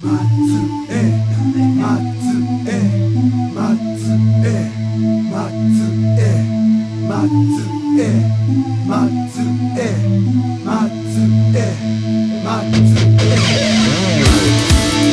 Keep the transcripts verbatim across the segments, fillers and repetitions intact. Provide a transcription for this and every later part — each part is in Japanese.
松江松江松江松江松江松江松江松江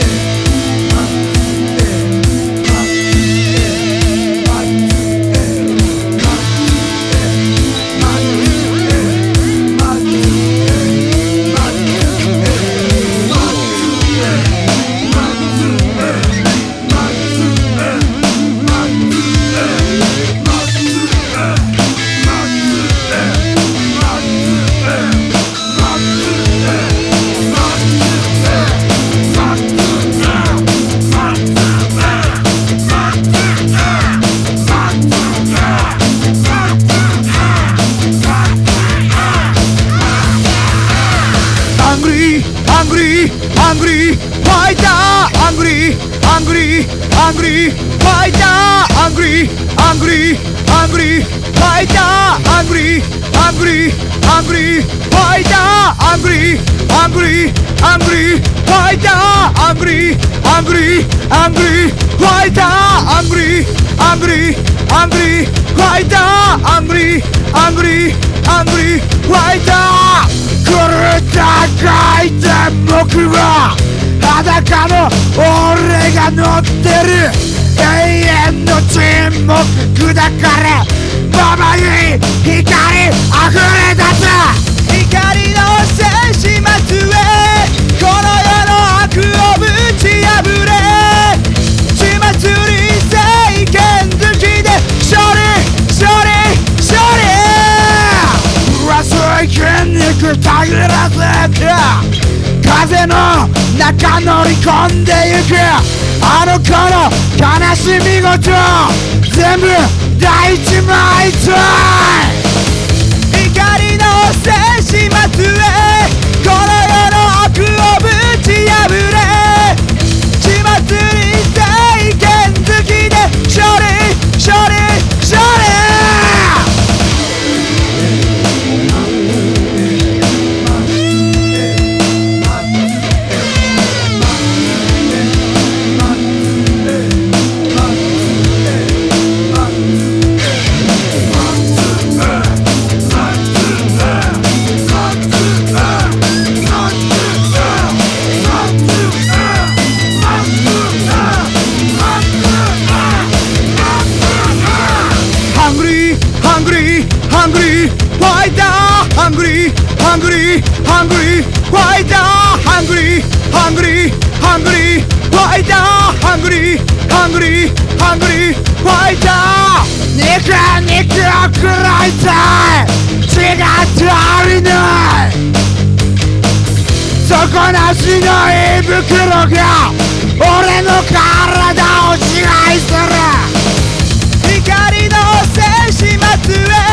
Angry, angry fighter, angry, angry, angry fighter, angry, angry, angry fighter, angry, angry, angry fighter, angry, angry, angry fighter, angry, angry, angry fighter, angry, angry, angry fighter, angry, angry, angry fighter. 狂いて僕は裸の俺が乗ってる永遠の沈黙砕かれまばゆい光溢れ出す光の戦士末へこの世の悪をぶち破れ血祭り聖剣好きで勝利勝利勝利熱い筋肉たぎらせて風の中乗り込んでゆくあの子の悲しみごと全部大一枚と光の戦士末へこの世の悪をぶち破れ血祭り聖剣好きで勝利勝利勝利Hungry fighter, hungry, hungry, hungry fighter, hungry, hungry, hungry fighter, hungry, hungry, hungry fighter. 肉肉を食らいたい血が足りない底なしの胃袋が俺の体を支配する光の戦士末へ